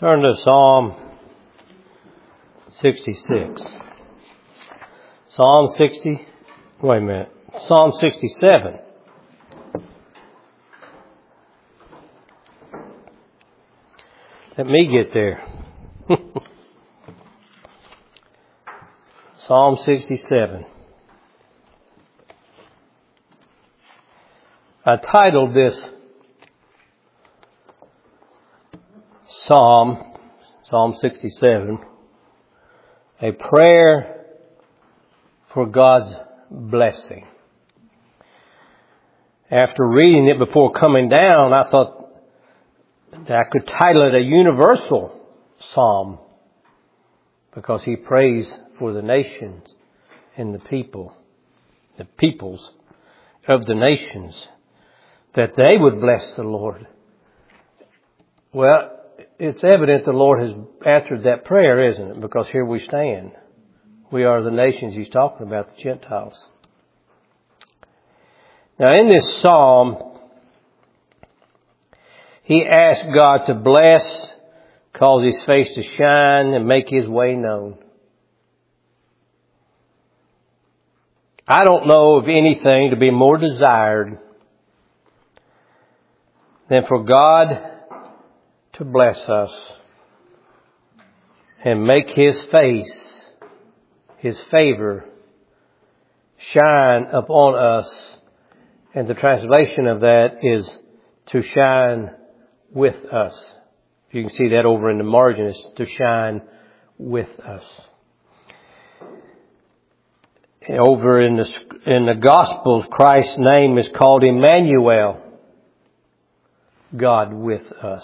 Turn to Psalm 66. Psalm 67. Let me get there. Psalm 67. I titled this Psalm 67, A Prayer for God's Blessing. After reading it before coming down, I thought that I could title it a universal psalm because he prays for the nations and the peoples of the nations, that they would bless the Lord. Well, it's evident the Lord has answered that prayer, isn't it? Because here we stand. We are the nations he's talking about, the Gentiles. Now in this psalm, he asked God to bless, cause his face to shine, and make his way known. I don't know of anything to be more desired than for God to bless us and make his face, his favor, shine upon us. And the translation of that is to shine with us. You can see that over in the margin, is to shine with us. Over in the Gospels, Christ's name is called Emmanuel, God with us.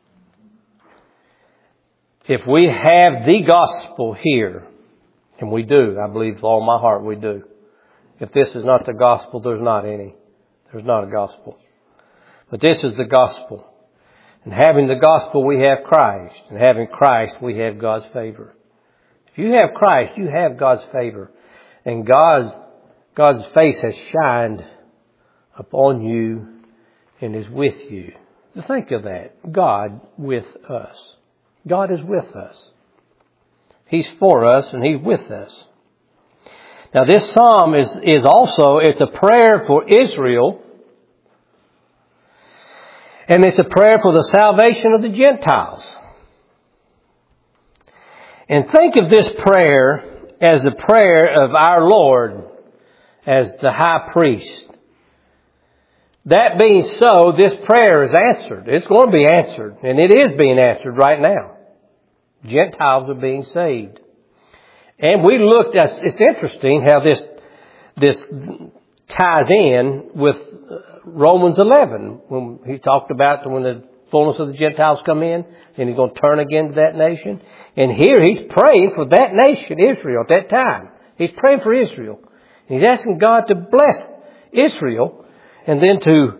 If we have the gospel here, and we do, I believe with all my heart we do. If this is not the gospel, there's not any. There's not a gospel. But this is the gospel. And having the gospel, we have Christ. And having Christ, we have God's favor. If you have Christ, you have God's favor. And God's face has shined upon you and is with you. Think of that. God with us. God is with us. He's for us and he's with us. Now this psalm is also, it's a prayer for Israel. And it's a prayer for the salvation of the Gentiles. And think of this prayer as the prayer of our Lord as the high priest. That being so, this prayer is answered. It's going to be answered. And it is being answered right now. Gentiles are being saved. And we looked at, it's interesting how this ties in with Romans 11. When he talked about when the fullness of the Gentiles come in, and he's going to turn again to that nation. And here he's praying for that nation, Israel, at that time. He's praying for Israel. He's asking God to bless Israel and then to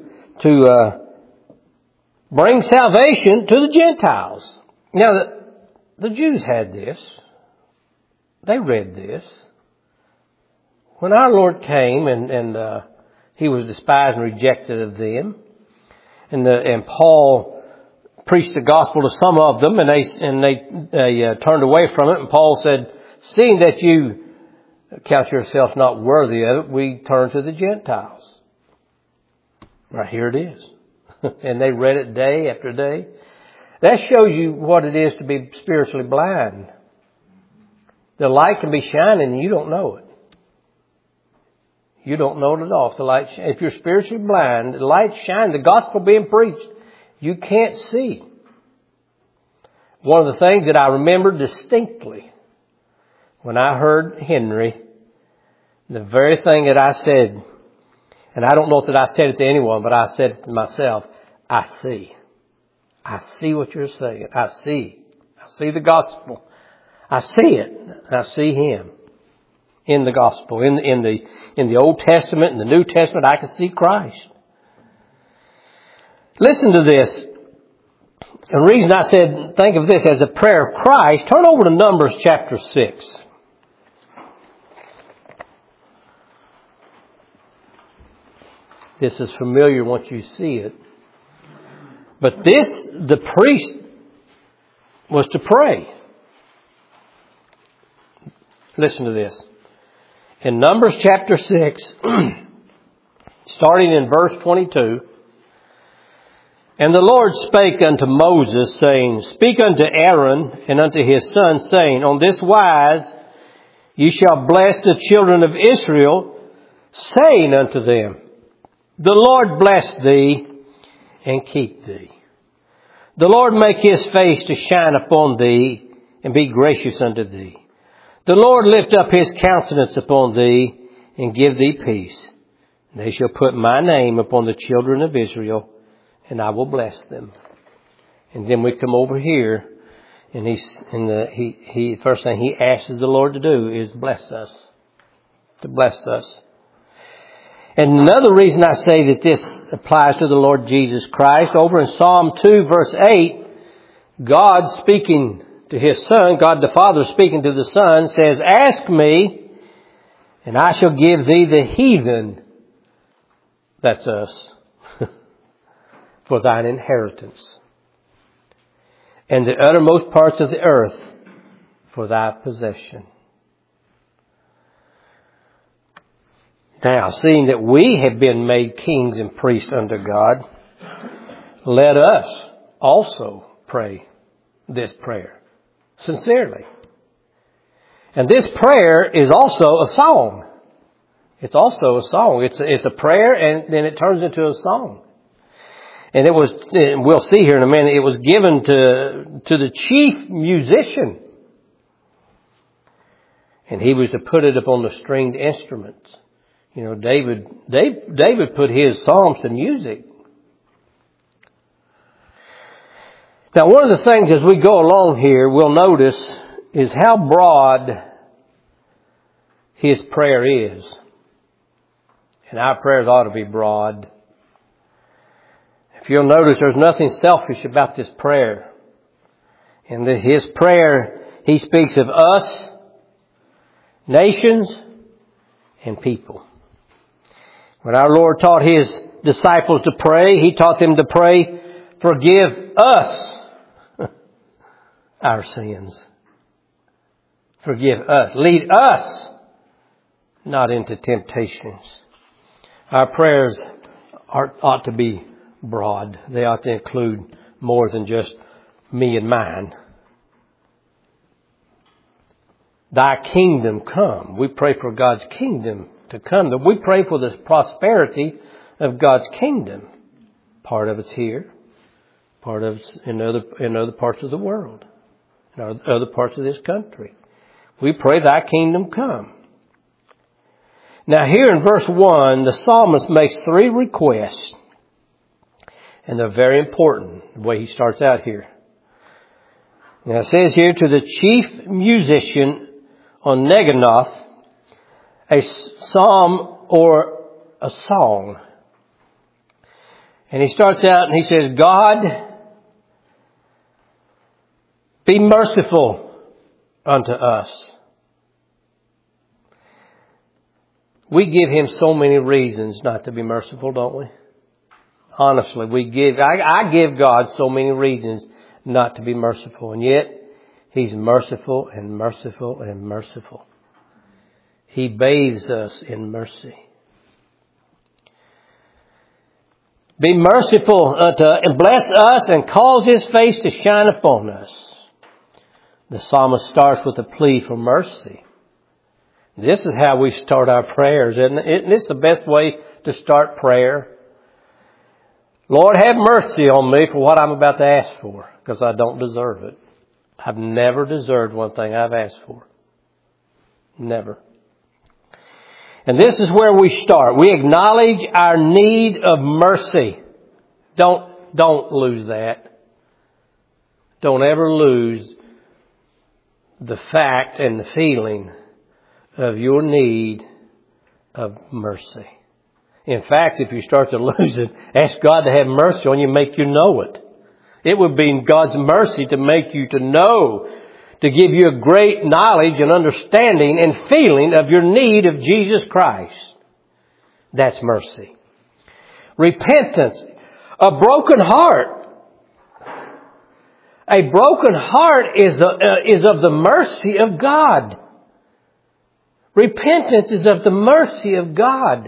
bring salvation to the Gentiles. Now, the Jews had this. They read this. When our Lord came and he was despised and rejected of them, and Paul preached the gospel to some of them, and they turned away from it. And Paul said, "Seeing that you count yourselves not worthy of it, we turn to the Gentiles." Right here it is, and they read it day after day. That shows you what it is to be spiritually blind. The light can be shining and you don't know it. You don't know it at all. If you're spiritually blind, the light shines, the gospel being preached, you can't see. One of the things that I remember distinctly when I heard Henry, the very thing that I said, and I don't know that I said it to anyone, but I said it to myself, I see. I see what you're saying. I see the gospel. I see it. I see him in the gospel. In the Old Testament, in the New Testament, I can see Christ. Listen to this. The reason I said, think of this as a prayer of Christ, turn over to Numbers chapter 6. This is familiar once you see it. But the priest was to pray. Listen to this. In Numbers chapter 6, starting in verse 22, "And the Lord spake unto Moses, saying, Speak unto Aaron and unto his sons, saying, On this wise ye shall bless the children of Israel, saying unto them, The Lord bless thee and keep thee. The Lord make his face to shine upon thee and be gracious unto thee. The Lord lift up his countenance upon thee and give thee peace. And they shall put my name upon the children of Israel, and I will bless them." And then we come over here, and he first thing he asks the Lord to do is bless us, to bless us. And another reason I say that this applies to the Lord Jesus Christ, over in Psalm 2 verse 8, God speaking to his Son, God the Father speaking to the Son, says, "Ask me, and I shall give thee the heathen," that's us, "for thine inheritance, and the uttermost parts of the earth for thy possession." Now, seeing that we have been made kings and priests unto God, let us also pray this prayer sincerely. And this prayer is also a song. It's also a song. It's a prayer, and then it turns into a song. And we'll see here in a minute, it was given to the chief musician. And he was to put it upon the stringed instruments. You know, David put his psalms to music. Now, one of the things as we go along here, we'll notice is how broad his prayer is. And our prayers ought to be broad. If you'll notice, there's nothing selfish about this prayer. In his prayer, he speaks of us, nations, and people. When our Lord taught his disciples to pray, he taught them to pray, "Forgive us our sins." Forgive us. Lead us not into temptations. Our prayers ought to be broad. They ought to include more than just me and mine. Thy kingdom come. We pray for God's kingdom to come. We pray for the prosperity of God's kingdom. Part of it's here. Part of it's in other parts of the world. In other parts of this country. We pray thy kingdom come. Now here in verse 1, the psalmist makes 3 requests. And they're very important, the way he starts out here. Now it says here, to the chief musician on Neginoth, a psalm or a song. And he starts out and he says, "God, be merciful unto us." We give him so many reasons not to be merciful, don't we? Honestly, I give God so many reasons not to be merciful. And yet, he's merciful and merciful and merciful. He bathes us in mercy. Be merciful and bless us and cause his face to shine upon us. The psalmist starts with a plea for mercy. This is how we start our prayers, isn't it? Isn't this the best way to start prayer? Lord, have mercy on me for what I'm about to ask for, because I don't deserve it. I've never deserved one thing I've asked for. Never. And this is where we start. We acknowledge our need of mercy. Don't lose that. Don't ever lose the fact and the feeling of your need of mercy. In fact, if you start to lose it, ask God to have mercy on you, make you know it. It would be God's mercy to make you to know, to give you a great knowledge and understanding and feeling of your need of Jesus Christ. That's mercy. Repentance, a broken heart, A broken heart is of the mercy of God. Repentance is of the mercy of God.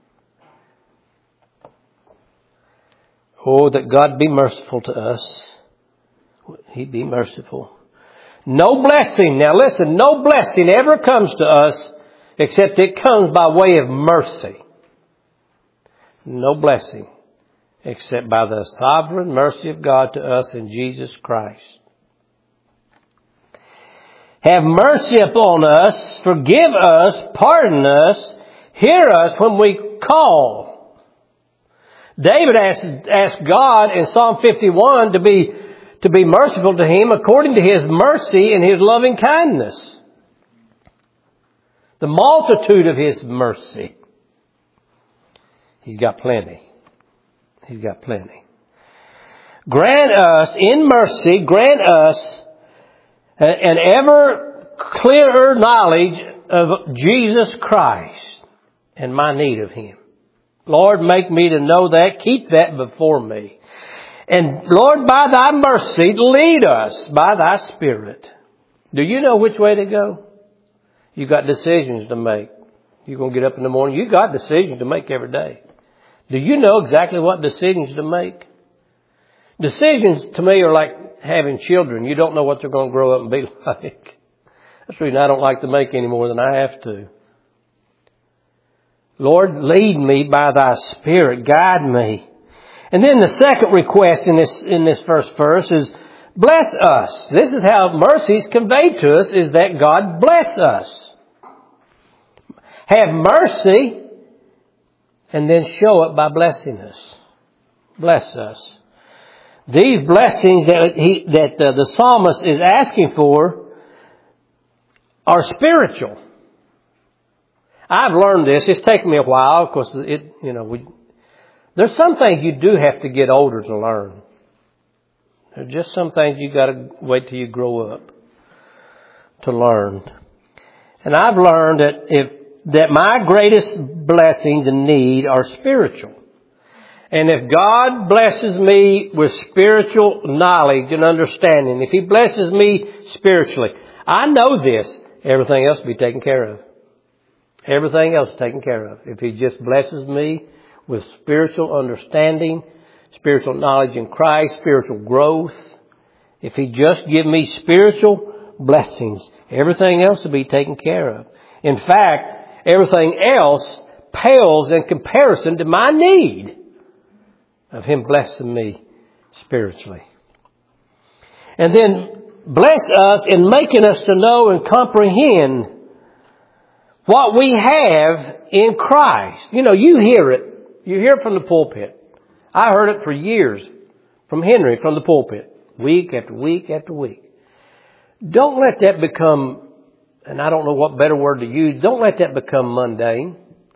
Oh, that God be merciful to us. He'd be merciful. No blessing, now listen, no blessing ever comes to us except it comes by way of mercy. No blessing except by the sovereign mercy of God to us in Jesus Christ. Have mercy upon us, forgive us, pardon us, hear us when we call. David asked God in Psalm 51 to be merciful to him according to His mercy and His loving kindness. The multitude of His mercy. He's got plenty. He's got plenty. Grant us, in mercy, grant us an ever clearer knowledge of Jesus Christ and my need of Him. Lord, make me to know that. Keep that before me. And Lord, by Thy mercy, lead us by Thy Spirit. Do you know which way to go? You've got decisions to make. You're going to get up in the morning. You've got decisions to make every day. Do you know exactly what decisions to make? Decisions to me are like having children. You don't know what they're going to grow up and be like. That's the reason I don't like to make any more than I have to. Lord, lead me by Thy Spirit. Guide me. And then the second request in this first verse is, bless us. This is how mercy is conveyed to us, is that God bless us. Have mercy, and then show it by blessing us. Bless us. These blessings that the psalmist is asking for are spiritual. I've learned this. It's taken me a while because there's some things you do have to get older to learn. There's just some things you got to wait till you grow up to learn. And I've learned that my greatest blessings and need are spiritual. And if God blesses me with spiritual knowledge and understanding, if He blesses me spiritually, I know this, everything else will be taken care of. Everything else is taken care of. If He just blesses me with spiritual understanding, spiritual knowledge in Christ, spiritual growth, if He just give me spiritual blessings, everything else will be taken care of. In fact, everything else pales in comparison to my need of Him blessing me spiritually. And then bless us in making us to know and comprehend what we have in Christ. You hear it. You hear it from the pulpit. I heard it for years from Henry from the pulpit, week after week after week. Don't let that become, and I don't know what better word to use, don't let that become mundane.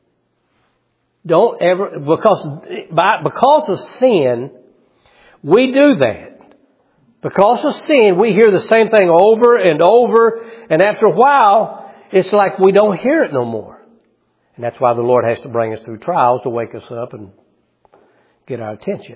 Don't ever, because of sin, we do that. Because of sin, we hear the same thing over and over, and after a while, it's like we don't hear it no more. And that's why the Lord has to bring us through trials to wake us up and get our attention.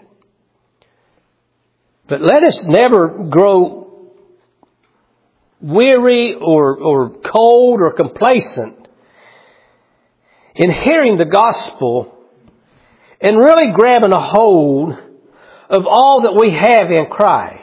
But let us never grow weary or cold or complacent in hearing the gospel and really grabbing a hold of all that we have in Christ.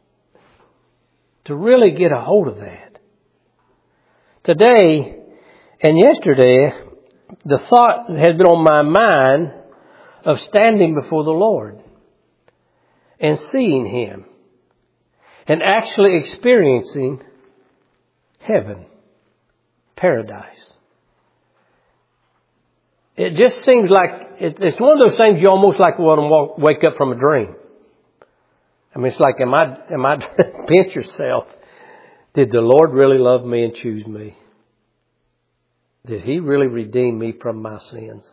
To really get a hold of that. Today and yesterday, the thought has been on my mind of standing before the Lord and seeing Him and actually experiencing heaven, paradise. It just seems like it's one of those things you almost like want to wake up from a dream. I mean, it's like, am I pinch yourself? Did the Lord really love me and choose me? Did He really redeem me from my sins?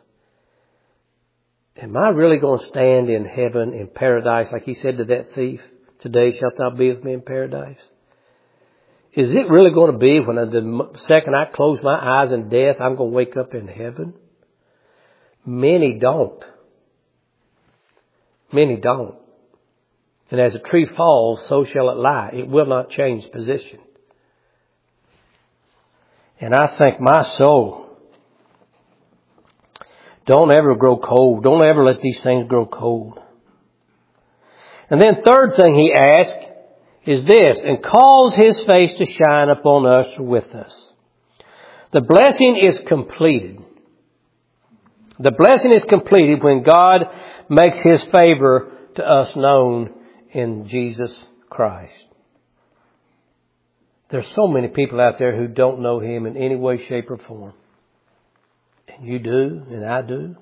Am I really going to stand in heaven, in paradise, like He said to that thief, today shalt thou be with me in paradise? Is it really going to be when the second I close my eyes in death, I'm going to wake up in heaven? Many don't. Many don't. And as a tree falls, so shall it lie. It will not change position. And I think my soul, don't ever grow cold. Don't ever let these things grow cold. And then third thing he asked is this, and cause his face to shine upon us or with us. The blessing is completed. The blessing is completed when God makes his favor to us known in Jesus Christ. There's so many people out there who don't know him in any way, shape, or form. And you do, and I do.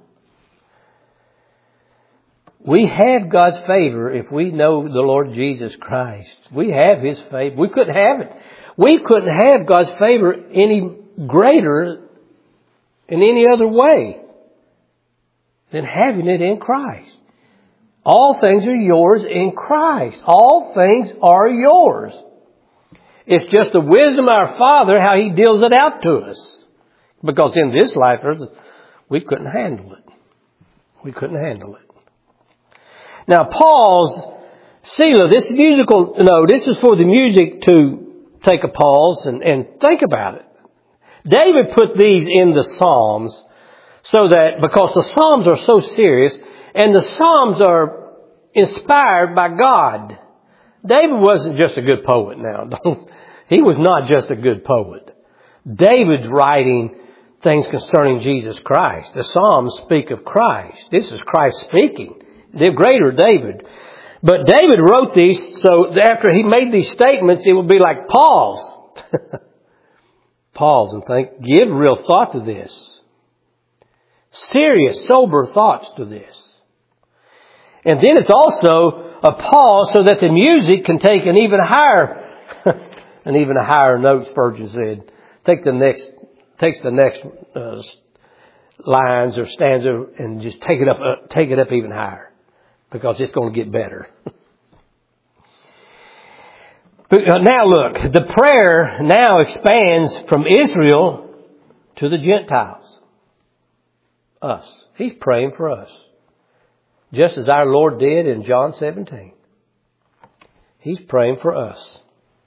We have God's favor if we know the Lord Jesus Christ. We have his favor. We couldn't have it. We couldn't have God's favor any greater in any other way than having it in Christ. All things are yours in Christ. All things are yours. It's just the wisdom of our Father how he deals it out to us. Because in this life, we couldn't handle it. We couldn't handle it. Now, pause, Selah, this musical, no, this is for the music to take a pause and think about it. David put these in the Psalms so that, because the Psalms are so serious and the Psalms are inspired by God. David wasn't just a good poet now. He was not just a good poet. David's writing things concerning Jesus Christ. The Psalms speak of Christ. This is Christ speaking. The greater David. But David wrote these so after he made these statements, it would be like pause. Pause and think. Give real thought to this. Serious, sober thoughts to this. And then it's also a pause so that the music can take an even higher note, Spurgeon said. Takes the next lines or stanza and just take it up even higher. Because it's going to get better. But now look, the prayer now expands from Israel to the Gentiles. Us. He's praying for us. Just as our Lord did in John 17. He's praying for us.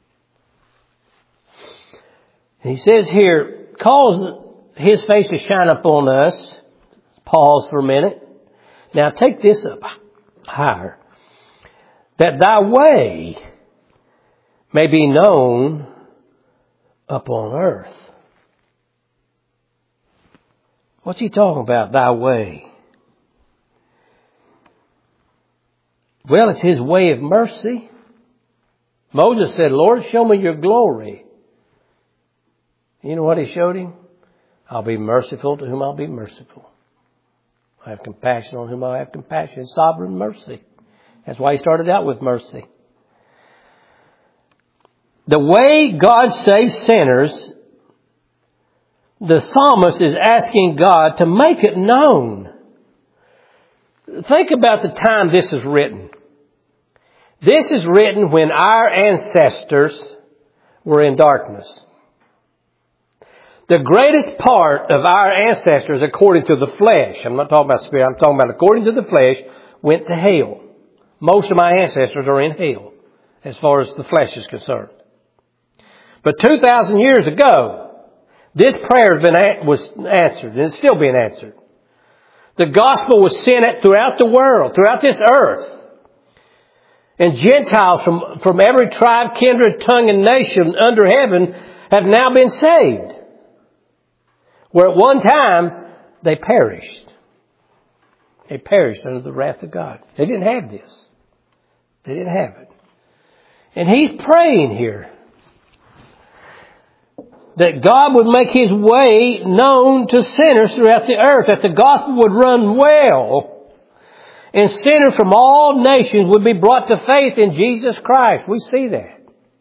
And he says here, cause his face to shine upon us. Pause for a minute. Now take this up higher. That thy way may be known upon earth. What's he talking about, thy way? Well, it's his way of mercy. Moses said, Lord, show me your glory. You know what he showed him? I'll be merciful to whom I'll be merciful. I have compassion on whom I have compassion. Sovereign mercy. That's why he started out with mercy. The way God saves sinners, the psalmist is asking God to make it known. Think about the time this is written. This is written when our ancestors were in darkness. The greatest part of our ancestors, according to the flesh, I'm not talking about spirit, I'm talking about according to the flesh, went to hell. Most of my ancestors are in hell, as far as the flesh is concerned. But 2,000 years ago, this prayer was answered, and it's still being answered. The gospel was sent throughout the world, throughout this earth. And Gentiles from every tribe, kindred, tongue, and nation under heaven have now been saved. Where at one time, they perished. They perished under the wrath of God. They didn't have this. They didn't have it. And he's praying here that God would make his way known to sinners throughout the earth, that the gospel would run well, and sinners from all nations would be brought to faith in Jesus Christ. We see that.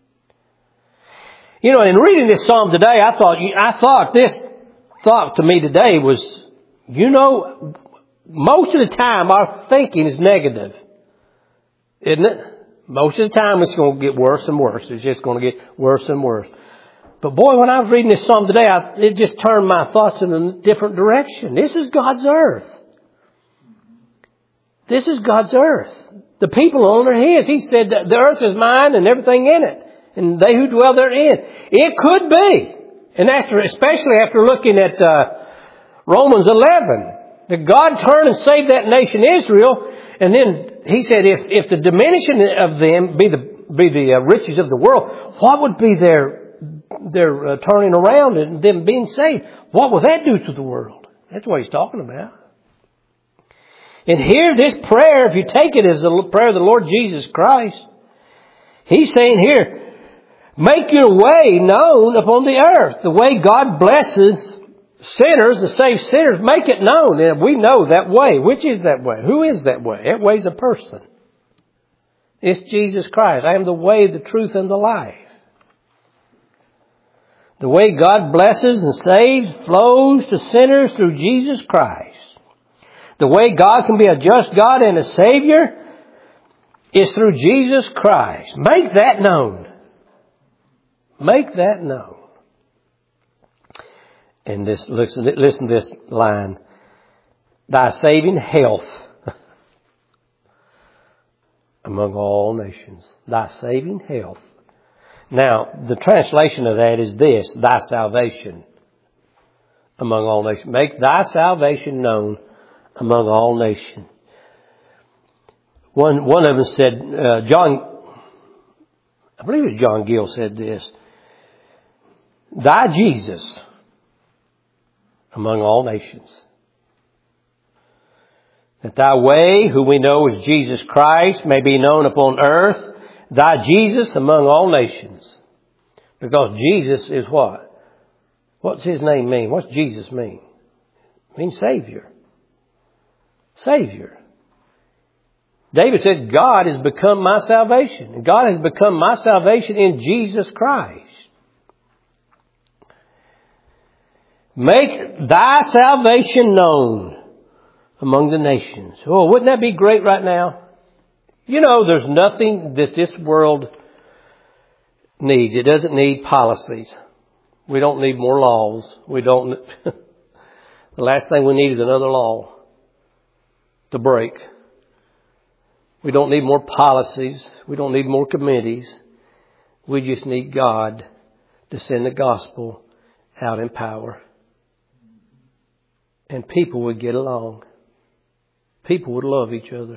You know, in reading this psalm today, I thought this thought to me today was, you know, most of the time our thinking is negative, isn't it? Most of the time it's going to get worse and worse. It's just going to get worse and worse. But boy, when I was reading this psalm today, it just turned my thoughts in a different direction. This is God's earth. This is God's earth. The people on are His. He said that the earth is mine and everything in it, and they who dwell therein. It could be, and especially after looking at Romans 11, that God turned and saved that nation Israel, and then He said, if the diminishing of them be the riches of the world, what would be their turning around and them being saved? What will that do to the world? That's what He's talking about. And here, this prayer, if you take it as the prayer of the Lord Jesus Christ, He's saying here, make your way known upon the earth. The way God blesses sinners, to save sinners, make it known. And we know that way. Which is that way? Who is that way? That way is a person. It's Jesus Christ. I am the way, the truth, and the life. The way God blesses and saves flows to sinners through Jesus Christ. The way God can be a just God and a Savior is through Jesus Christ. Make that known. Make that known. And listen to this line. Thy saving health among all nations. Thy saving health. Now, the translation of that is this. Thy salvation among all nations. Make thy salvation known among all nations. One of them said, I believe it was John Gill said this. Thy Jesus among all nations. That thy way, who we know is Jesus Christ, may be known upon earth. Thy Jesus among all nations. Because Jesus is what? What's His name mean? What's Jesus mean? It means Savior. Savior. David said, God has become my salvation. And God has become my salvation in Jesus Christ. Make thy salvation known among the nations. Oh, wouldn't that be great right now? You know, there's nothing that this world needs. It doesn't need policies. We don't need more laws. The last thing we need is another law to break. We don't need more policies. We don't need more committees. We just need God to send the gospel out in power. And people would get along. People would love each other.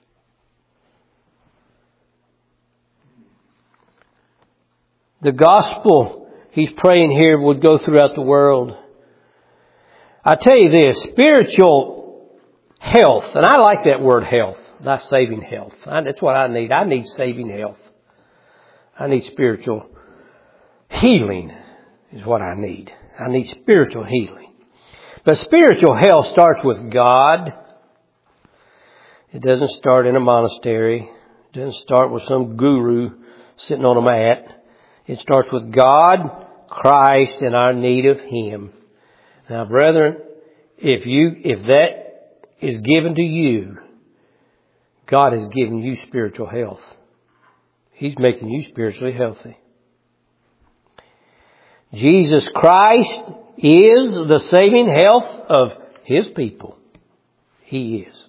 The gospel, he's praying here, would go throughout the world. I tell you this, spiritual health, and I like that word health, not saving health. That's what I need. I need saving health. I need spiritual healing is what I need. I need spiritual healing. But spiritual health starts with God. It doesn't start in a monastery. It doesn't start with some guru sitting on a mat. It starts with God, Christ, and our need of Him. Now, brethren, if that is given to you, God has given you spiritual health. He's making you spiritually healthy. Jesus Christ is the saving health of His people. He is.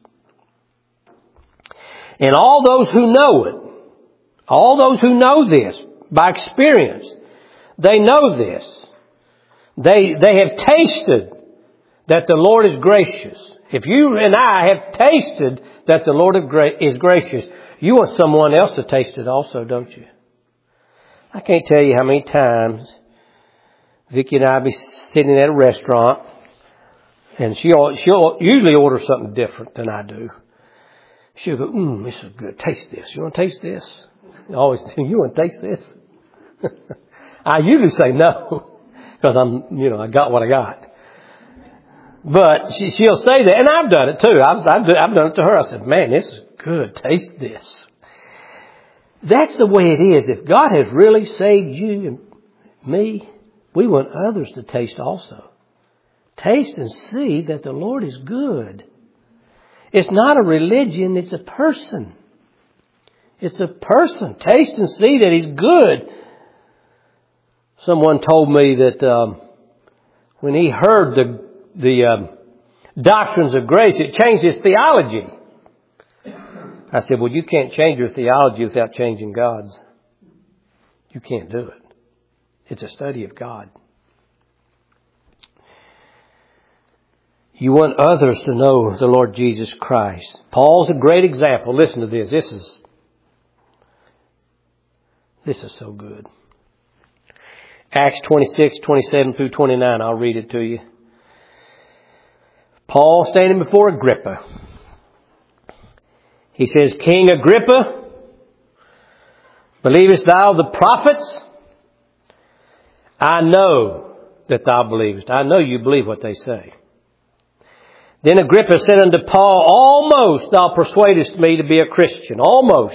And all those who know it, all those who know this by experience, they know this. They have tasted that the Lord is gracious. If you and I have tasted that the Lord is gracious, you want someone else to taste it also, don't you? I can't tell you how many times Vicki and I be sitting at a restaurant, and she'll usually order something different than I do. She'll go, this is good. Taste this. You want to taste this? I always think, you want to taste this? I usually say no, because I got what I got. But she'll say that, and I've done it too. I've done it to her. I said, man, this is good. Taste this. That's the way it is. If God has really saved you and me, we want others to taste also. Taste and see that the Lord is good. It's not a religion, it's a person. It's a person. Taste and see that He's good. Someone told me that when he heard the doctrines of grace, it changed his theology. I said, well, you can't change your theology without changing God's. You can't do it. It's a study of God. You want others to know the Lord Jesus Christ. Paul's a great example. Listen to this. This is so good. Acts 26, 27 through 29. I'll read it to you. Paul standing before Agrippa. He says, King Agrippa, believest thou the prophets? I know that thou believest. I know you believe what they say. Then Agrippa said unto Paul, almost thou persuadest me to be a Christian. Almost.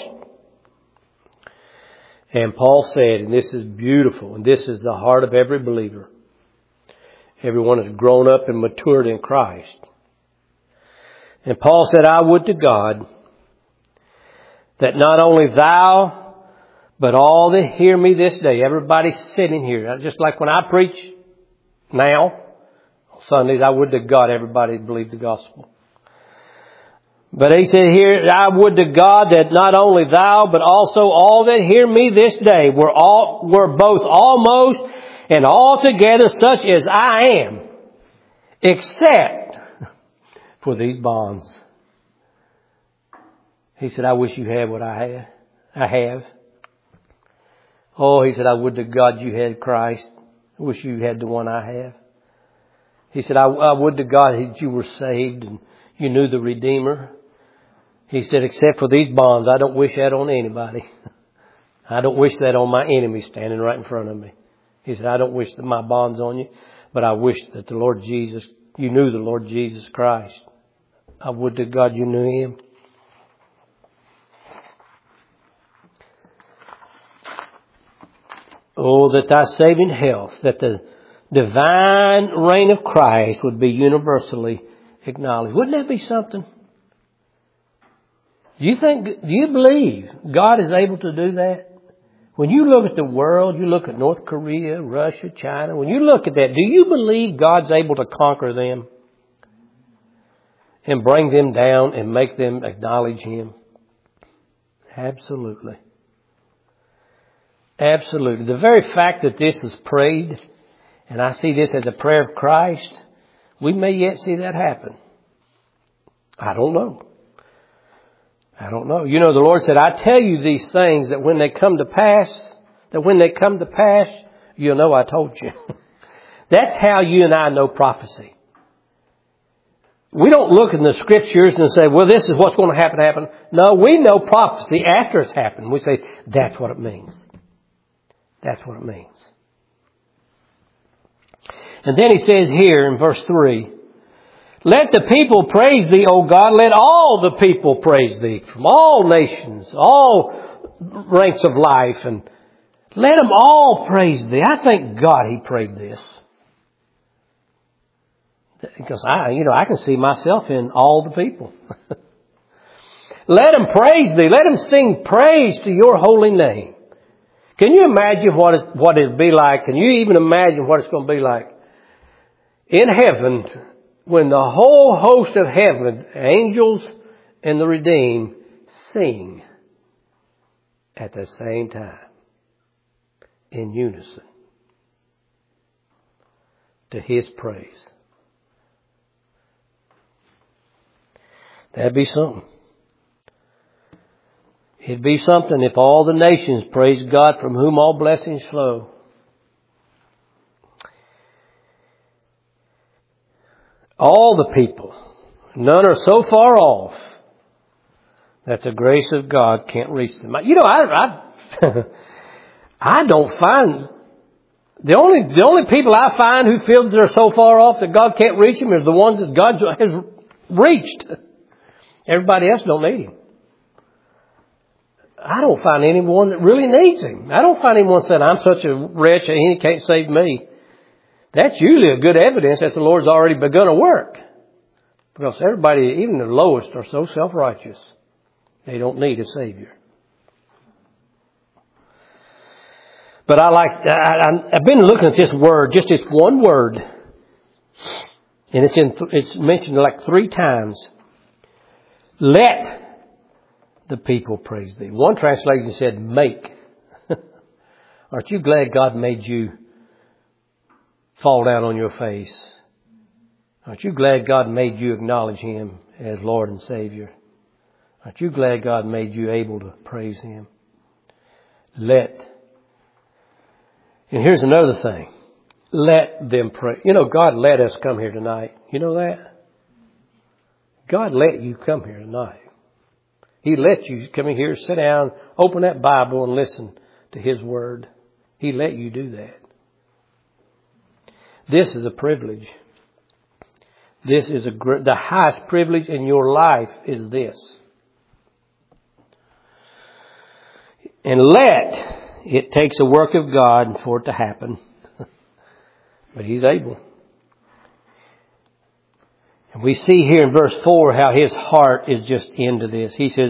And Paul said, and this is beautiful, and this is the heart of every believer. Everyone has grown up and matured in Christ. And Paul said, I would to God that not only thou, but all that hear me this day, everybody's sitting here, just like when I preach now, on Sundays, I would to God everybody believe the gospel. But he said here, I would to God that not only thou, but also all that hear me this day were both almost and altogether such as I am, except for these bonds. He said, I wish you had what I have. Oh, he said, I would to God you had Christ. I wish you had the one I have. He said, I would to God that you were saved and you knew the Redeemer. He said, except for these bonds, I don't wish that on anybody. I don't wish that on my enemy standing right in front of me. He said, I don't wish that my bonds on you, but I wish that the Lord Jesus, you knew the Lord Jesus Christ. I would to God you knew Him. Oh, that thy saving health, that the divine reign of Christ would be universally acknowledged. Wouldn't that be something? Do you believe God is able to do that? When you look at the world, you look at North Korea, Russia, China, when you look at that, do you believe God's able to conquer them and bring them down and make them acknowledge Him? Absolutely. Absolutely. The very fact that this is prayed, and I see this as a prayer of Christ, we may yet see that happen. I don't know. You know, the Lord said, I tell you these things that when they come to pass, you'll know I told you. That's how you and I know prophecy. We don't look in the Scriptures and say, well, this is what's going to happen. No, we know prophecy after it's happened. We say, that's what it means. That's what it means. And then he says here in verse 3, let the people praise thee, O God. Let all the people praise thee from all nations, all ranks of life. And let them all praise thee. I thank God he prayed this. Because I can see myself in all the people. Let them praise thee. Let them sing praise to your holy name. Can you imagine what it'd be like? Can you even imagine what it's going to be like in heaven when the whole host of heaven, angels and the redeemed, sing at the same time in unison to His praise? That'd be something. It'd be something if all the nations praised God from whom all blessings flow. All the people. None are so far off that the grace of God can't reach them. You know, I don't find... The only people I find who feel they're so far off that God can't reach them are the ones that God has reached. Everybody else don't need Him. I don't find anyone that really needs Him. I don't find anyone saying, I'm such a wretch and He can't save me. That's usually a good evidence that the Lord's already begun a work. Because everybody, even the lowest, are so self-righteous. They don't need a Savior. But I've been looking at this word, just this one word. And it's mentioned like 3 times. Let the people praise thee. One translation said, make. Aren't you glad God made you fall down on your face? Aren't you glad God made you acknowledge Him as Lord and Savior? Aren't you glad God made you able to praise Him? And here's another thing. Let them pray. You know, God let us come here tonight. You know that? God let you come here tonight. He let you come in here, sit down, open that Bible and listen to His Word. He let you do that. This is a privilege. This is the highest privilege in your life is this. And it takes a work of God for it to happen. But He's able. And we see here in verse 4 how His heart is just into this. He says,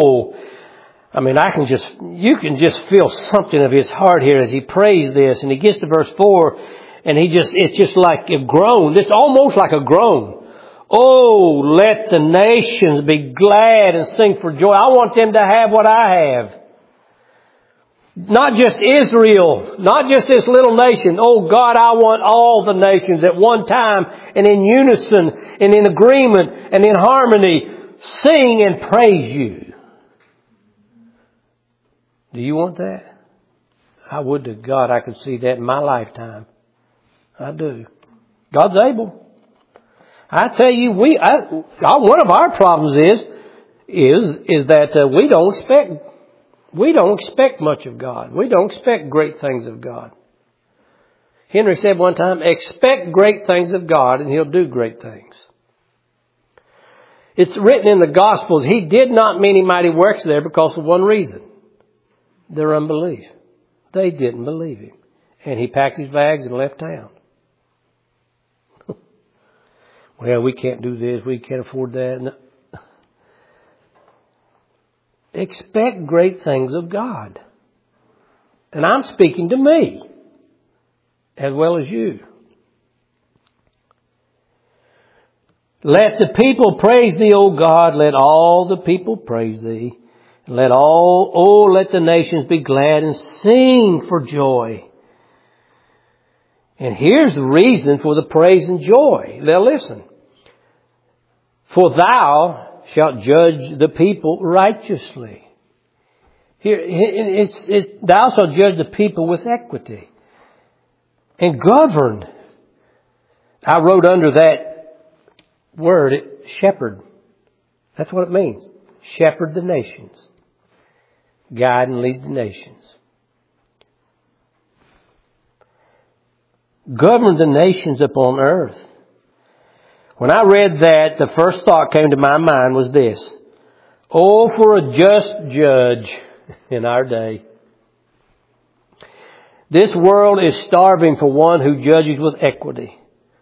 you can just feel something of His heart here as He prays this. And He gets to verse 4 and it's just like a groan. It's almost like a groan. Oh, let the nations be glad and sing for joy. I want them to have what I have. Not just Israel, not just this little nation. Oh God, I want all the nations at one time and in unison and in agreement and in harmony sing and praise you. Do you want that? I would to God I could see that in my lifetime. I do. God's able. I tell you, one of our problems is that we don't expect much of God. We don't expect great things of God. Henry said one time, expect great things of God and He'll do great things. It's written in the Gospels, He did not many mighty works there because of one reason. Their unbelief. They didn't believe Him. And He packed His bags and left town. Well, we can't do this. We can't afford that. No. Expect great things of God. And I'm speaking to me as well as you. Let the people praise thee, O God. Let all the people praise thee. Let the nations be glad and sing for joy. And here's the reason for the praise and joy. Now listen. For thou shalt judge the people righteously. Here, thou shalt judge the people with equity. And govern. I wrote under that word, shepherd. That's what it means. Shepherd the nations. Guide and lead the nations. Govern the nations upon earth. When I read that, the first thought came to my mind was this. Oh, for a just judge in our day. This world is starving for one who judges with equity.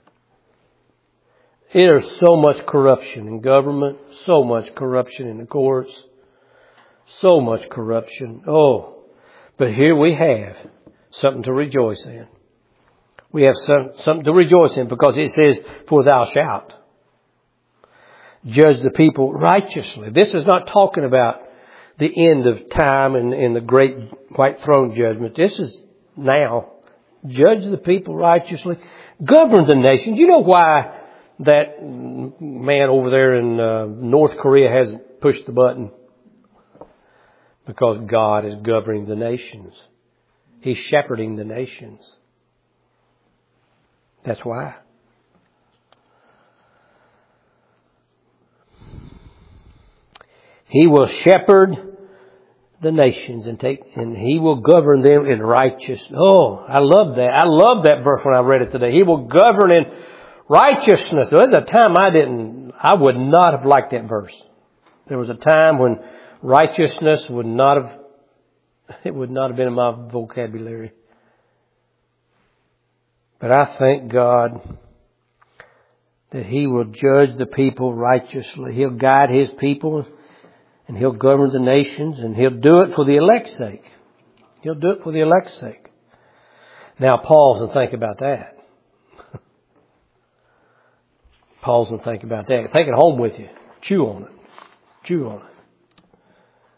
There's so much corruption in government, so much corruption in the courts, so much corruption. Oh, but here we have something to rejoice in. We have something to rejoice in because it says, for thou shalt judge the people righteously. This is not talking about the end of time and the great white throne judgment. This is now. Judge the people righteously. Govern the nations. You know why that man over there in North Korea hasn't pushed the button? Because God is governing the nations. He's shepherding the nations. That's why. He will shepherd the nations and He will govern them in righteousness. Oh, I love that. I love that verse when I read it today. He will govern in righteousness. There was a time I would not have liked that verse. There was a time when righteousness would not have been in my vocabulary. But I thank God that He will judge the people righteously. He'll guide His people and He'll govern the nations and He'll do it for the elect's sake. He'll do it for the elect's sake. Now pause and think about that. Pause and think about that. Take it home with you. Chew on it. Chew on it.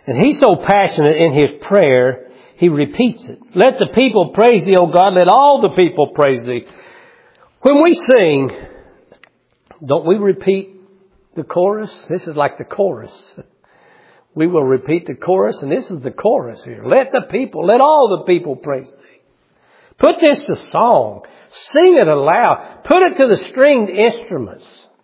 And he's so passionate in his prayer, he repeats it. Let the people praise thee, O God. Let all the people praise thee. When we sing, don't we repeat the chorus? This is like the chorus. We will repeat the chorus, and this is the chorus here. Let all the people praise thee. Put this to song. Sing it aloud. Put it to the stringed instruments.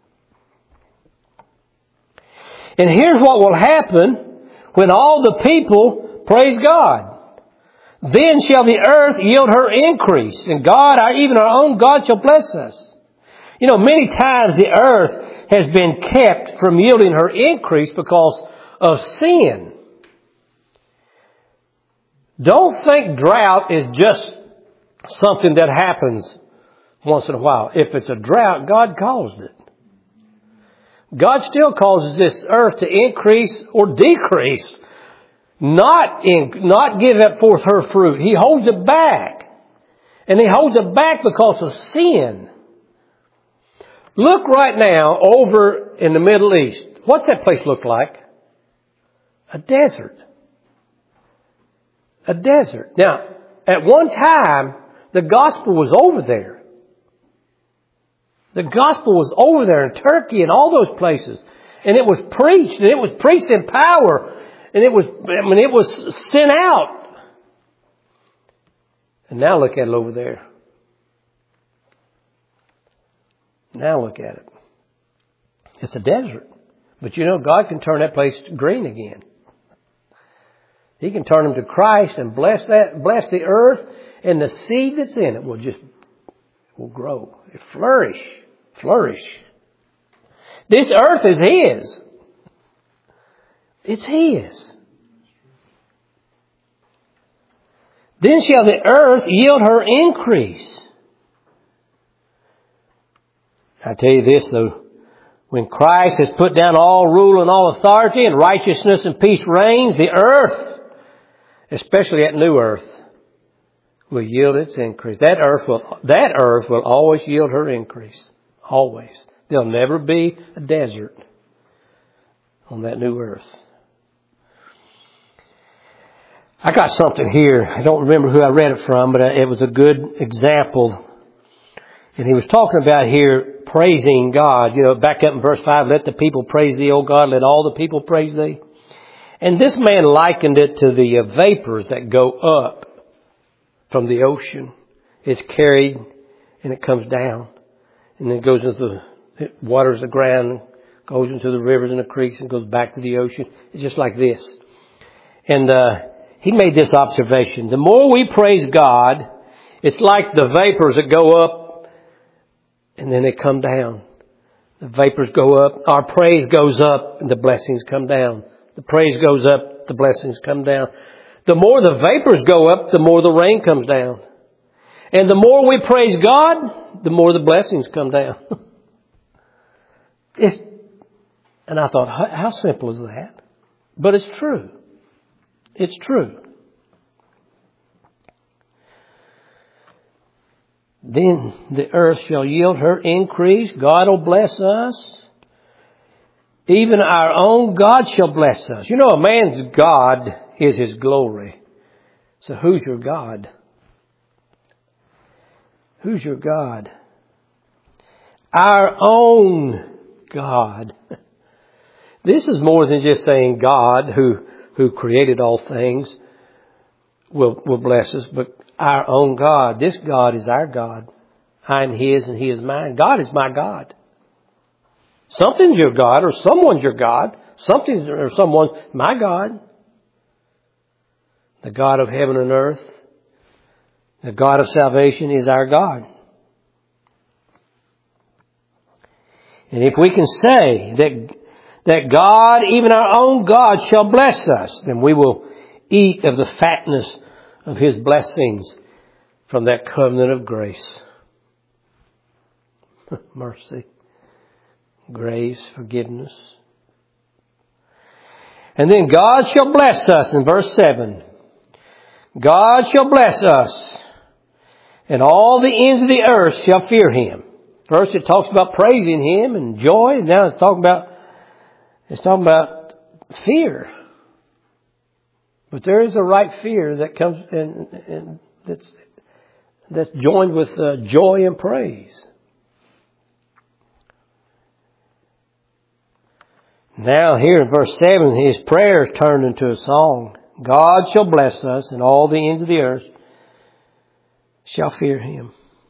And here's what will happen when all the people praise God. Then shall the earth yield her increase, and God, even our own God, shall bless us. You know, many times the earth has been kept from yielding her increase because of sin. Don't think drought is just something that happens once in a while. If it's a drought, God caused it. God still causes this earth to increase or decrease. Not give that forth her fruit. He holds it back. And He holds it back because of sin. Look right now over in the Middle East. What's that place look like? A desert. A desert. Now, at one time, the gospel was over there. The gospel was over there in Turkey and all those places. And it was preached. And it was preached in power. And it was sent out. And now look at it over there. Now look at it. It's a desert. But you know, God can turn that place green again. He can turn them to Christ and bless the earth, and the seed that's in it will grow. It flourish. This earth is His. It's His. Then shall the earth yield her increase. I tell you this though, when Christ has put down all rule and all authority, and righteousness and peace reigns, the earth, especially that new earth, will yield its increase. That earth will always yield her increase. Always. There'll never be a desert on that new earth. I got something here. I don't remember who I read it from, but it was a good example. And he was talking about here praising God. You know, back up in verse 5, let the people praise thee, O God, let all the people praise thee. And this man likened it to the vapors that go up from the ocean. It's carried and it comes down. And then it goes into it waters the ground, goes into the rivers and the creeks and goes back to the ocean. It's just like this. And he made this observation. The more we praise God, it's like the vapors that go up and then they come down. The vapors go up. Our praise goes up and the blessings come down. The praise goes up, the blessings come down. The more the vapors go up, the more the rain comes down. And the more we praise God, the more the blessings come down. And I thought, how simple is that? But it's true. It's true. Then the earth shall yield her increase. God will bless us. Even our own God shall bless us. You know, a man's God is his glory. So who's your God? Who's your God? Our own God. This is more than just saying God who created all things will bless us, but our own God. This God is our God. I'm His and He is mine. God is my God. Something's your God or someone's your God. Something or someone's my God. The God of heaven and earth. The God of salvation is our God. And if we can say that God, even our own God, shall bless us, then we will eat of the fatness of His blessings from that covenant of grace. Mercy, grace, forgiveness. And then God shall bless us in verse 7. God shall bless us, and all the ends of the earth shall fear Him. First it talks about praising Him and joy, and now it's talking about fear. But there is a right fear that comes and that's joined with joy and praise. Now here in verse 7, his prayer is turned into a song. God shall bless us, and all the ends of the earth shall fear Him.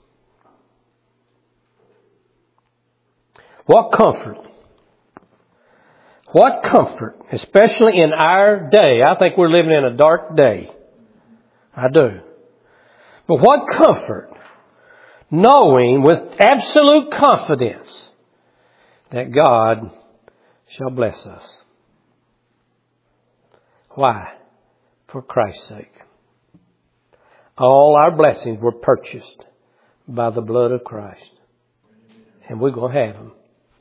What comfort. What comfort, especially in our day. I think we're living in a dark day. I do. But what comfort, knowing with absolute confidence that God shall bless us. Why? For Christ's sake. All our blessings were purchased by the blood of Christ. And we're going to have them.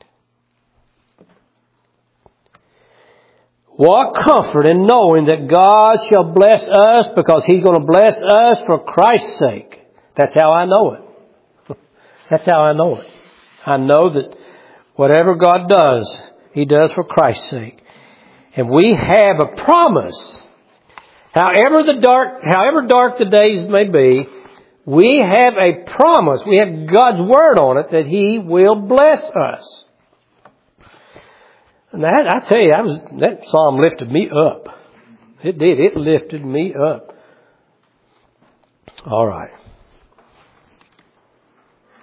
What comfort in knowing that God shall bless us because He's going to bless us for Christ's sake. That's how I know it. That's how I know it. I know that whatever God does, He does for Christ's sake. And we have a promise. However dark the days may be, we have a promise. We have God's Word on it that He will bless us. And that, I tell you, that psalm lifted me up. It did. It lifted me up. All right.